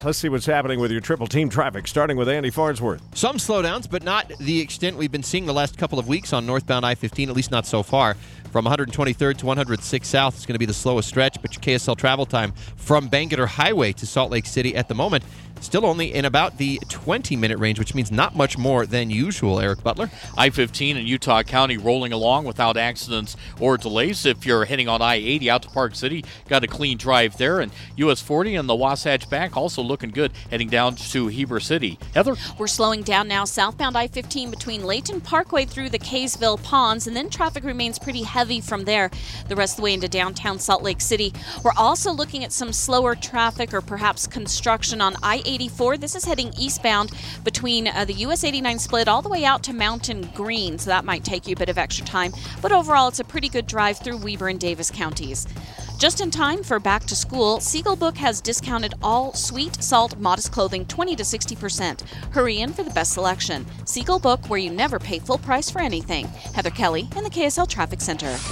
Let's see what's happening with your triple team traffic, starting with Andy Farnsworth. Some slowdowns, but not the extent we've been seeing the last couple of weeks on northbound I-15, at least not so far. From 123rd to 106 South, it's going to be the slowest stretch, but your KSL travel time from Bangerter Highway to Salt Lake City at the moment still only in about the 20-minute range, which means not much more than usual. Eric Butler. I-15 in Utah County rolling along without accidents or delays. If you're heading on I-80 out to Park City, got a clean drive there. And US 40 and the Wasatch Back also looking good heading down to Heber City. Heather? We're slowing down now southbound I-15 between Layton Parkway through the Kaysville Ponds, and then traffic remains pretty heavy from there the rest of the way into downtown Salt Lake City. We're also looking at some slower traffic or perhaps construction on I-84. This is heading eastbound between the US 89 split all the way out to Mountain Green, so that might take you a bit of extra time. But overall, it's a pretty good drive through Weber and Davis counties. Just in time for back to school, Siegel Book has discounted all sweet, salt, modest clothing 20 to 60%. Hurry in for the best selection. Siegel Book, where you never pay full price for anything. Heather Kelly in the KSL Traffic Center.